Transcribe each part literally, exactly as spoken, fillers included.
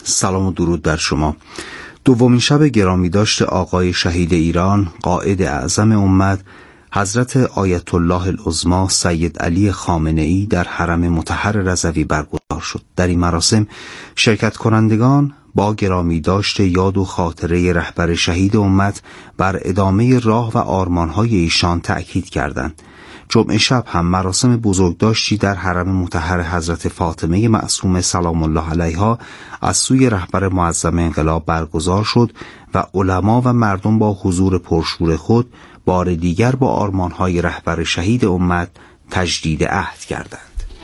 سلام و درود بر شما. دومین شب گرامی داشت آقای شهید ایران، قائد اعظم امت، حضرت آیت الله العظمی سید علی خامنه‌ای در حرم مطهر رضوی برگزار شد. در این مراسم شرکت کنندگان با گرامی داشت یاد و خاطره رهبر شهید امت بر ادامه راه و آرمان‌های ایشان تأکید کردند. جمعه شب هم مراسم بزرگداشتی در حرم مطهر حضرت فاطمه معصومه سلام الله علیها از سوی رهبر معظم انقلاب برگزار شد و علما و مردم با حضور پرشور خود بار دیگر با آرمان‌های رهبر شهید امت تجدید عهد کردند.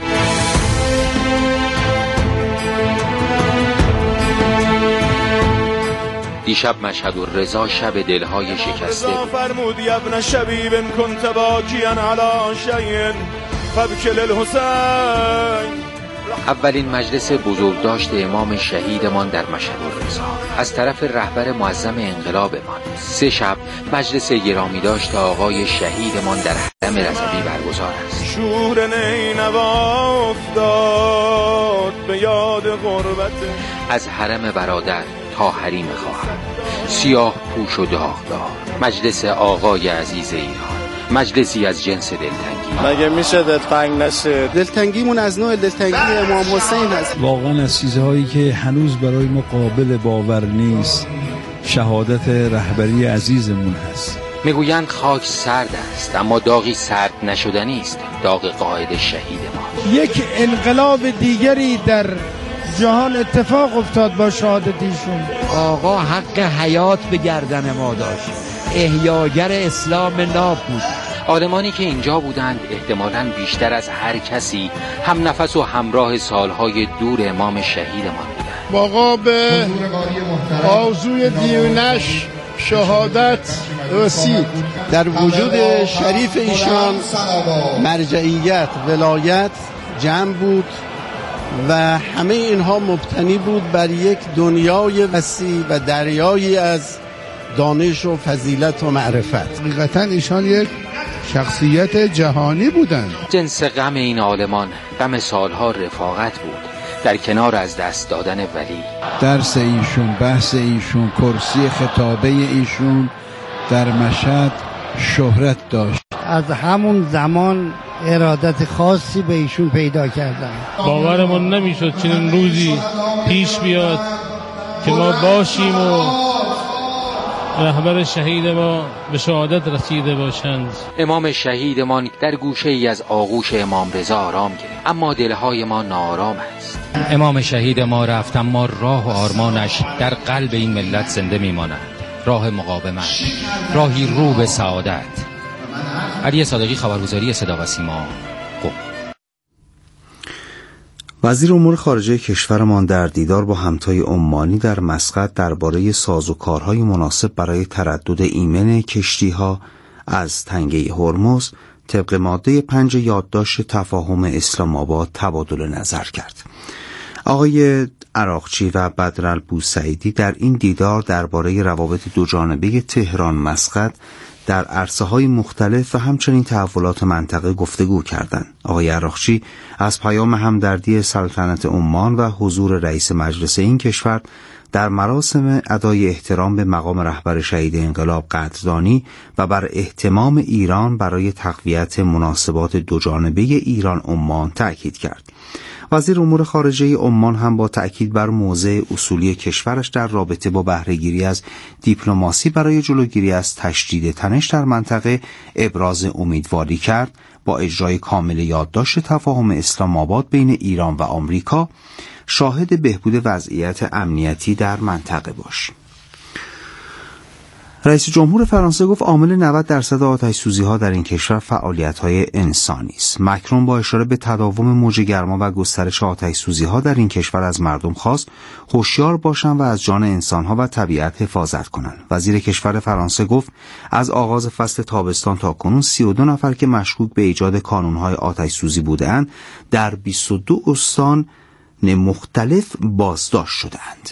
دیشب مشهد الرضا شب دلهای شکسته فرمود ابن شبیب كنت باکیا علی شیء فبکل الحسین. اولین مجلس بزرگداشت امام شهیدمان در مشهد الرضا از طرف رهبر معظم انقلابمان. سه شب مجلس گرامی داشت آقای شهیدمان در حرم رضوی برگزار است. شور نینوا افتاد به یاد غربت، از حرم برادر تا حریم خواهر، سیاه پوش و داغدار، مجلس آقای عزیز ایران، مجلسی از جنس دلتنگی. مگه میشه دلتنگ نشه؟ دلتنگیمون از نوع دلتنگی امام حسین هست. واقعا از چیزهایی که هنوز برای ما قابل باور نیست شهادت رهبری عزیزمون هست. میگویند خاک سرد است اما داغی سرد نشدنی است، داغ قائد شهید ما. یک انقلاب دیگری در جهان اتفاق افتاد با شهادتیشون. آقا حق حیات به گردن ما داشت، احیاگر اسلام ناب بود. عالمانی که اینجا بودند احتمالاً بیشتر از هر کسی هم نفس و همراه سالهای دور امام شهیدمان بودند. آقا به آرزوی دیونش شهادت رسید. در وجود شریف ایشان مرجعیت، ولایت جمع بود و همه اینها مبتنی بود بر یک دنیای وسیع و دریایی از دانش و فضیلت و معرفت. حقیقتا ایشان یک شخصیت جهانی بودند. جنس غم این عالمان غم سالها رفاقت بود در کنار از دست دادن ولی. درس ایشون، بحث ایشون، کرسی خطابه ایشون در مشهد شهرت داشت. از همون زمان ارادت خاصی به ایشون پیدا کردن. باورمون نمیشد چنین روزی پیش بیاد که ما باشیم و رهبر شهید ما به شهادت رسیده باشند. امام شهیدمان در گوشه ای از آغوش امام رضا آرام گرفت، اما دلهای ما ناآرام است. امام شهید ما رفت اما راه و آرمانش در قلب این ملت زنده میماند. راه مقاومت، راهی رو به سعادت. علی صادقی، خبرگزاری صدا و سیما، قم. وزیر امور خارجه کشورمان در دیدار با همتای عمانی در مسقط درباره سازوکارهای مناسب برای تردد ایمن کشتی‌ها از تنگه هرمز طبق ماده پنج یادداشت تفاهم اسلام آباد تبادل نظر کرد. آقای عراقچی و بدرالبوسعیدی در این دیدار درباره روابط دوجانبه تهران مسقط در عرصه‌های مختلف و همچنین تحولات منطقه گفتگو کردند. آقای عراقچی از پیام همدردی سلطنت عمان و حضور رئیس مجلس این کشور در مراسم ادای احترام به مقام رهبر شهید انقلاب قدردانی و بر اهتمام ایران برای تقویت مناسبات دوجانبه ایران عمان تأکید کرد. وزیر امور خارجه عمان هم با تأکید بر موضع اصولی کشورش در رابطه با بهره‌گیری از دیپلماسی برای جلوگیری از تشدید تنش در منطقه ابراز امیدواری کرد با اجرای کامل یادداشت تفاهم اسلام آباد بین ایران و آمریکا شاهد بهبود وضعیت امنیتی در منطقه باشیم. رئیس جمهور فرانسه گفت عامل نود درصد آتش‌سوزی‌ها در این کشور فعالیت‌های انسانی است. مکرون با اشاره به تداوم موج گرما و گسترش آتش‌سوزی‌ها در این کشور از مردم خواست هوشیار باشند و از جان انسان‌ها و طبیعت حفاظت کنند. وزیر کشور فرانسه گفت از آغاز فصل تابستان تا کنون سی و دو نفر که مشکوک به ایجاد کانون‌های آتش‌سوزی بودند در بیست و دو استان مختلف بازداشت شدند.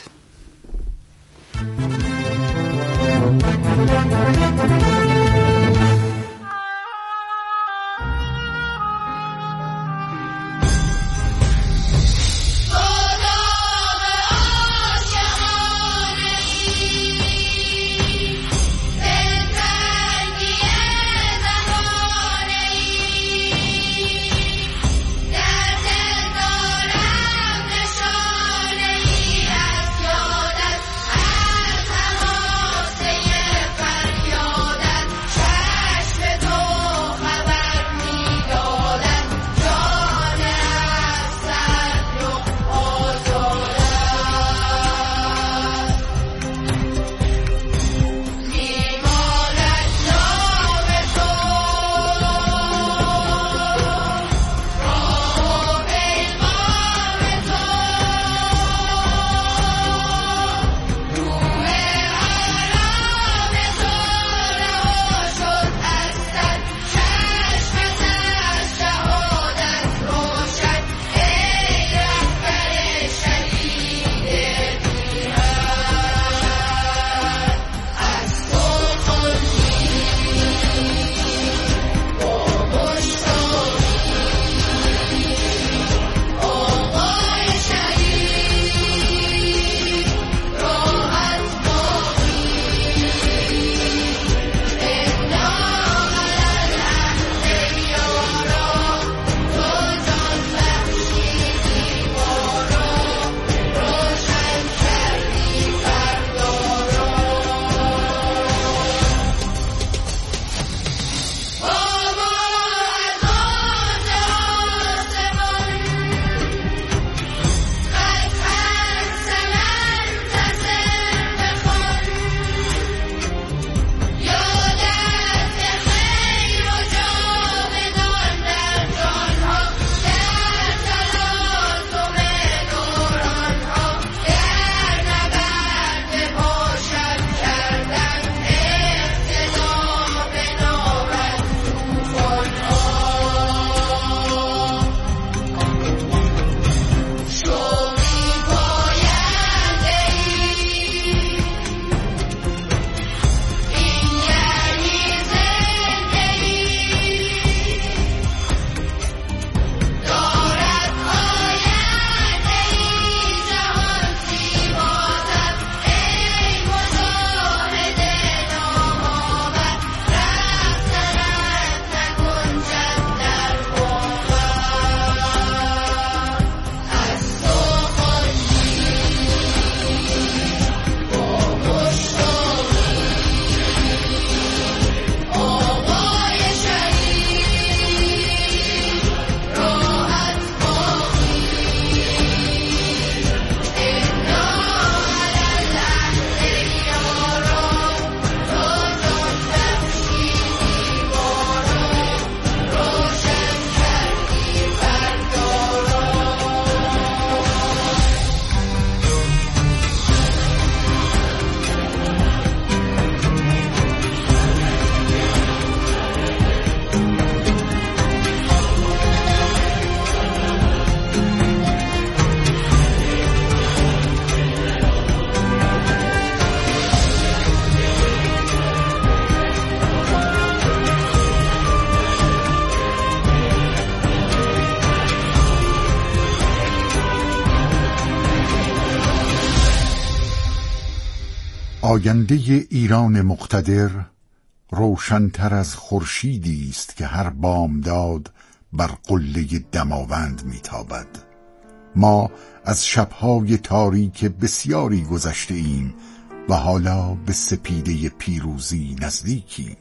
آینده ایران مقتدر روشن‌تر از خورشیدی است که هر بامداد بر قله دماوند میتابد. ما از شب‌های تاریک بسیاری گذشته ایم و حالا به سپیده پیروزی نزدیکیم.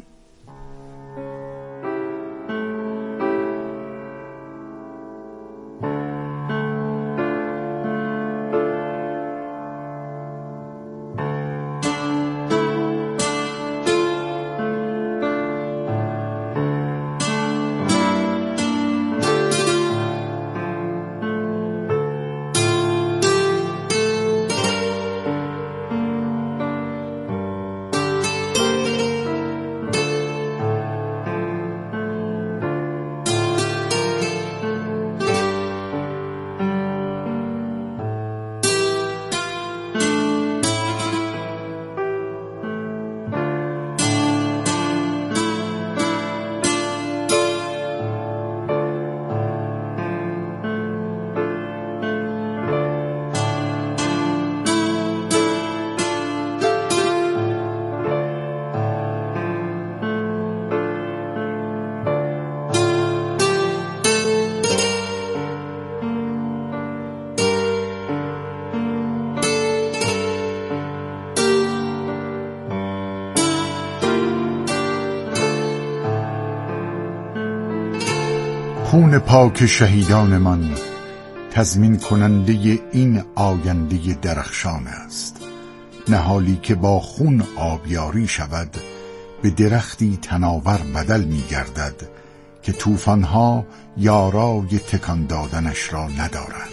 خون پاک شهیدانمان تضمین کننده این آینده درخشان است. نهالی که با خون آبیاری شود به درختی تناور بدل می گردد که طوفان‌ها یارای تکان دادنش را ندارند.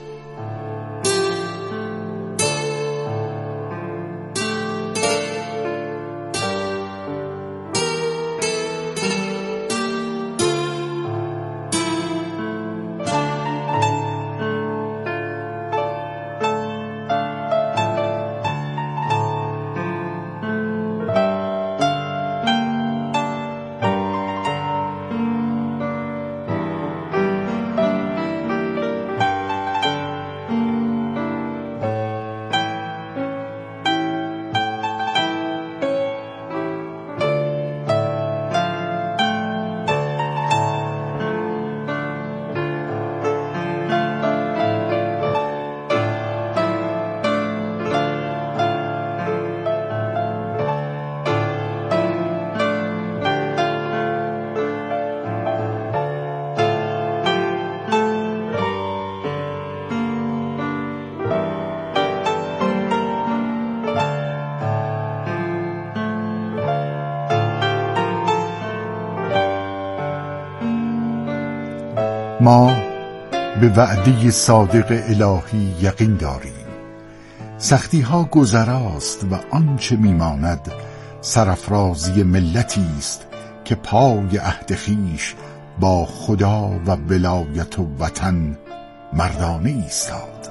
ما به وعده صادق الهی یقین داریم. سختی ها گذراست و آنچه میماند سرافرازی ملتی است که پای عهد خویش با خدا و ولایت و وطن مردانه ایستاد.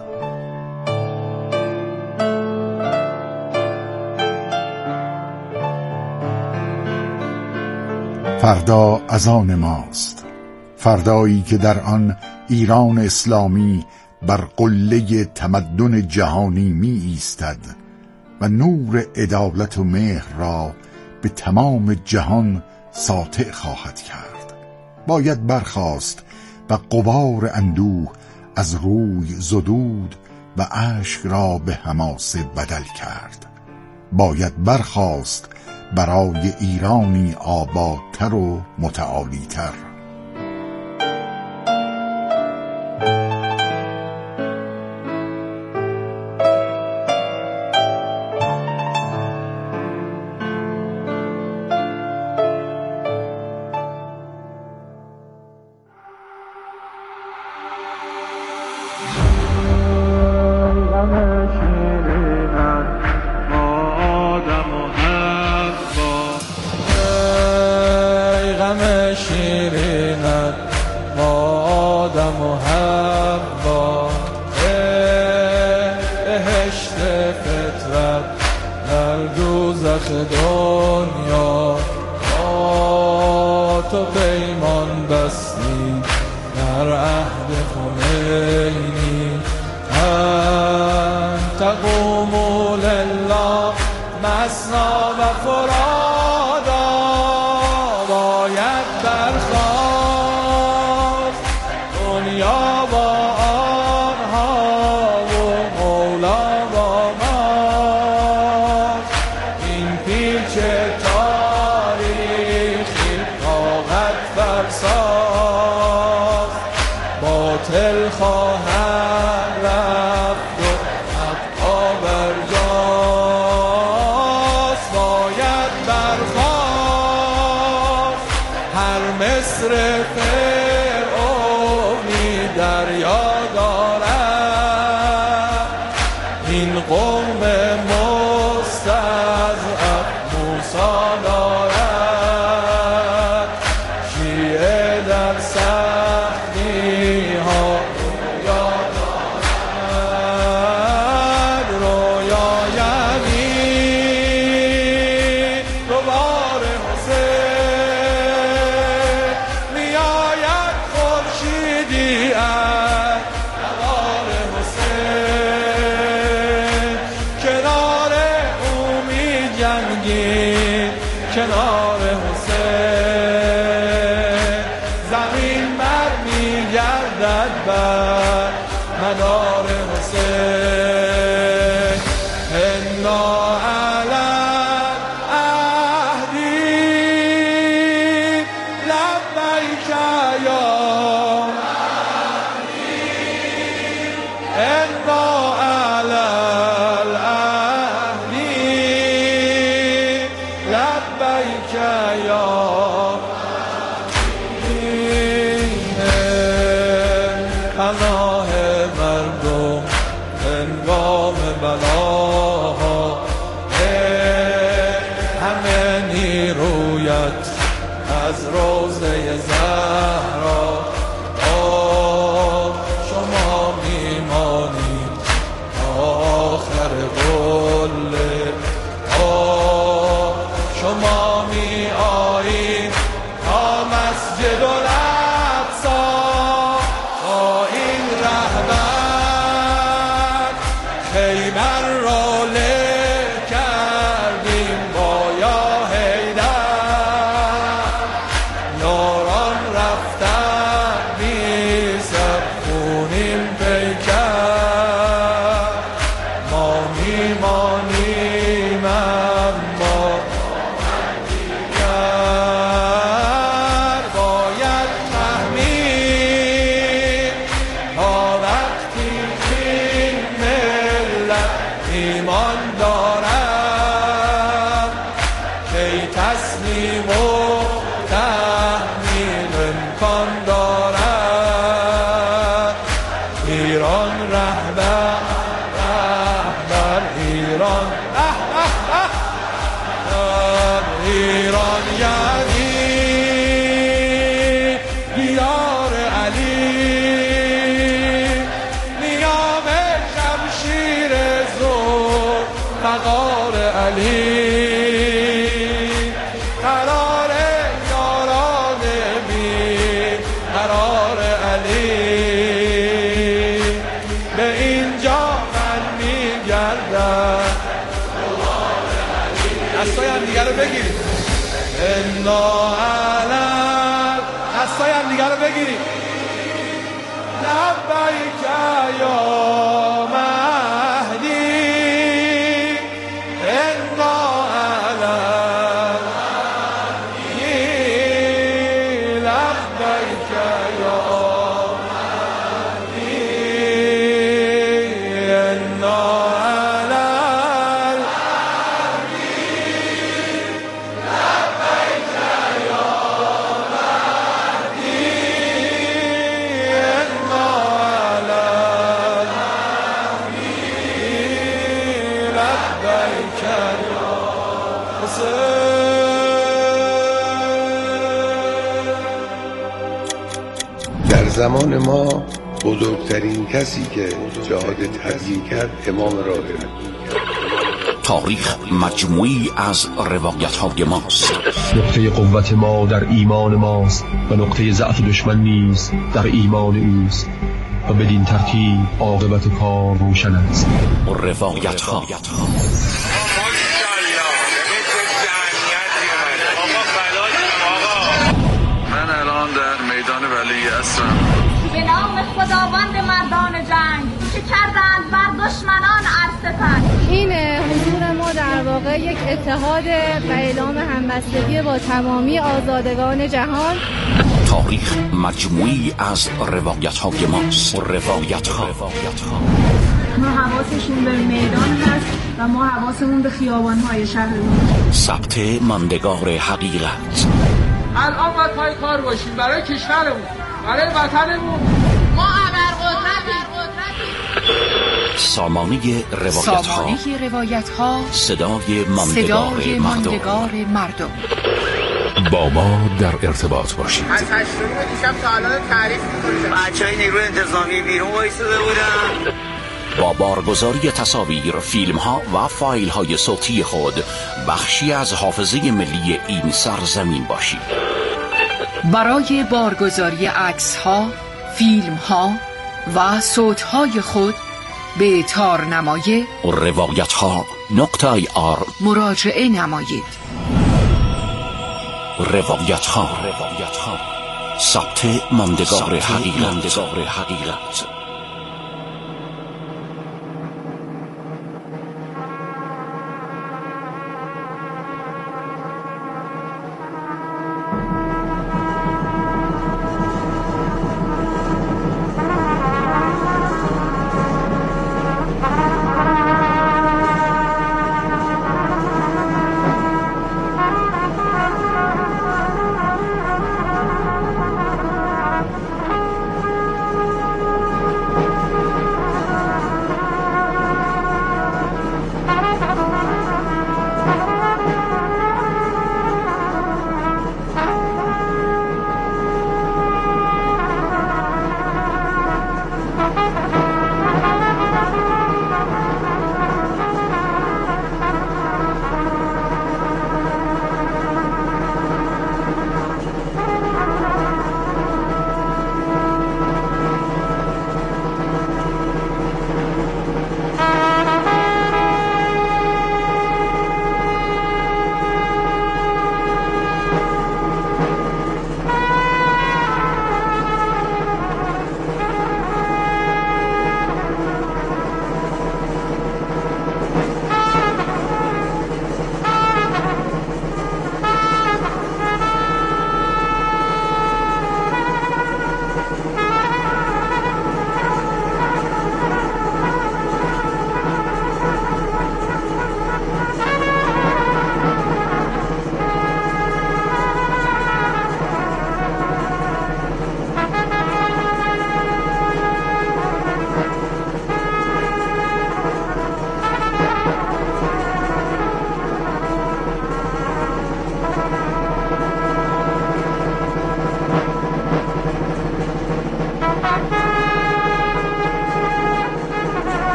فردا اذان ماست، فردایی که در آن ایران اسلامی بر قله تمدن جهانی می ایستد و نور عدالت و مهر را به تمام جهان ساطع خواهد کرد. باید برخاست و غبار اندوه از روی زدود و اشک را به حماسه بدل کرد. باید برخاست برای ایرانی آبادتر و متعالیتر. دنیا با تو پیمان بستی در عهد خمینی، ان تقوموا لله مسنا و فرادا باید برخاست دنیا با آنها و مولا با ما. این پیچ تاریخی طاقت فرساست باطل خواهد رفت و حقا برجاست. باید برخاست هر مصر فرعونی دریا دارد این قوم مستضعف موسی دارد. شیعه در سختی ها رویا دارد رویا یعنی دوبار حسین میآید خورشیدی از نوار حسین کنار او می جنگید کنار حسین زمین بر می گردد بر مدار حسین. انا علی عهدی لبیک یا انا علی العهدی لبیک یا پناه مردم هنگام بلاها همه نیرویت از روضه زهرا شما میمانید آخر قله شما می آیید تا مسجد الاقصی با این رهبر خیبر را له کردیم با یا حیدر یاران رفتن بی سبخونیم پیکر ما میمانیم اما باید فهمید تا وقتی این ملت ایمان دارد کی تسلیم و تحمیل امکان دارد. ایران رهبر رهبر ایران اه اه اه ایران یعنی دیار علی نیام شمشیر زور فقار علی قرار یاران بی قرار علی به اینجا من میگردم. دستای هم دیگر رو بگیرید انا علم دستای هم دیگر رو بگیرید لبیک یا مهدی انا علم لبیک یا مهدی انا در زمان ما بزرگترین کسی که جهاد تبیین کرد امام راهب. تاریخ مجموعی از روایت های ماست. نقطه قوت ما در ایمان ماست و نقطه ضعف دشمن نیز در ایمان اوست و بدین ترتیب عاقبت کار روشن است. روایت ها هستم. به نام خداوند مردان جنگ که کردند بر دشمنان ارستن. این حضور ما در واقع یک اتحاد و اعلام همبستگی با تمامی آزادگان جهان. تاریخ مجموعی از روایت های ماست. روایت ها ما حواسشون به میدان هست و ما حواسمون به خیابان های شهرمون. ثبت ماندگار حقیقت. الان باید پای کار باشیم برای کشورمون، برای وطنمون. ما ابرقدرتیم. سامانه روایت ها. سامانه روایت ها. صدای ماندگار, صدای ماندگار مردم. با ما در ارتباط باشید. از هشتمی دیشب تا الان تعریف می‌کنید. بچه‌های نیروی انتظامی بیرون وایساده بودن. با بارگذاری تصاویر، فیلم ها و فایل های صوتی خود بخشی از حافظه ملی این سرزمین باشید. برای بارگذاری عکس ها، فیلم ها و صوت های خود به تارنمای روایت ها نقطه آی آر مراجعه نمایید. روایت ها ثبت ماندگار حقیقت.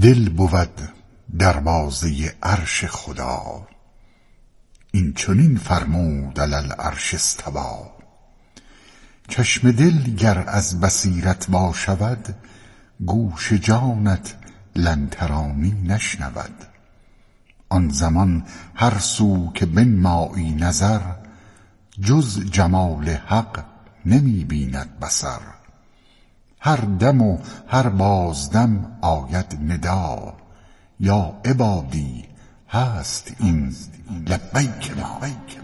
دل بود دروازه عرش خدا، این چنین فرمود علی العرش استوی. چشم دل گر از بصیرت باشود، گوش جانت لن ترانی نشنود. آن زمان هر سو که بنمایی نظر، جز جمال حق نمی بیند بصر. هر دم و هر بازدم آید ندا، یا عبادی هست این لبیک ما.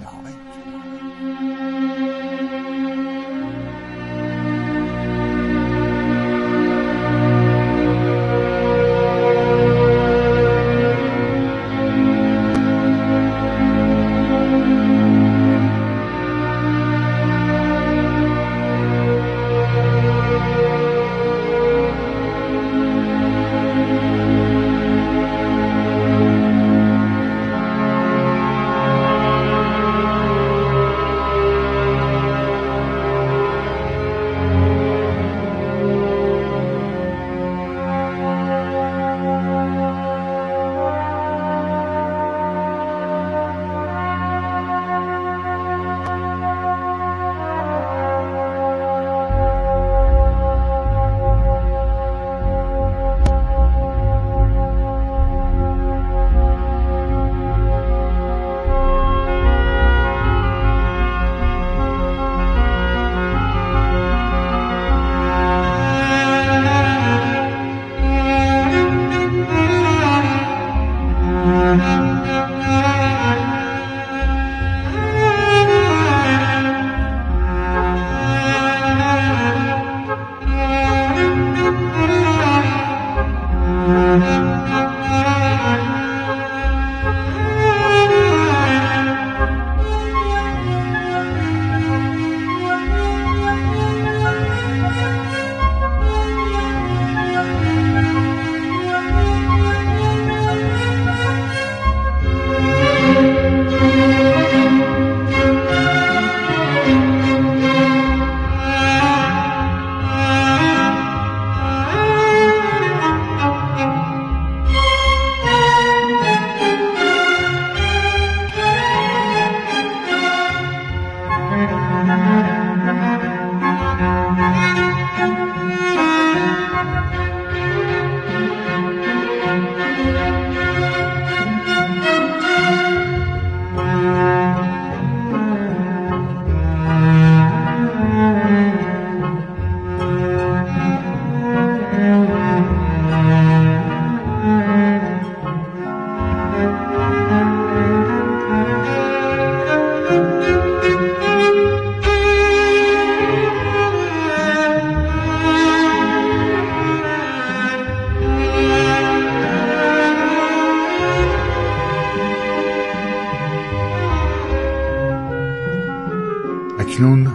اکنون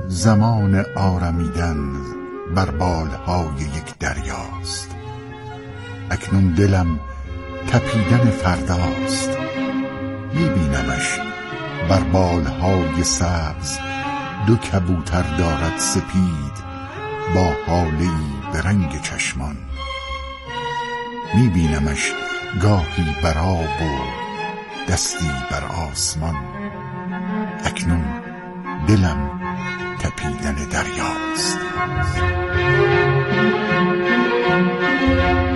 زمان آرمیدن بر بالهای یک دریاست. اکنون دلم تپیدن فرداست. میبینمش بر بالهای سبز دو کبوتر دارد سپید با حاله‌ای به رنگ چشمان. میبینمش گاهی بر آب و دستی بر آسمان. اکنون دلم تپیدن دریاست.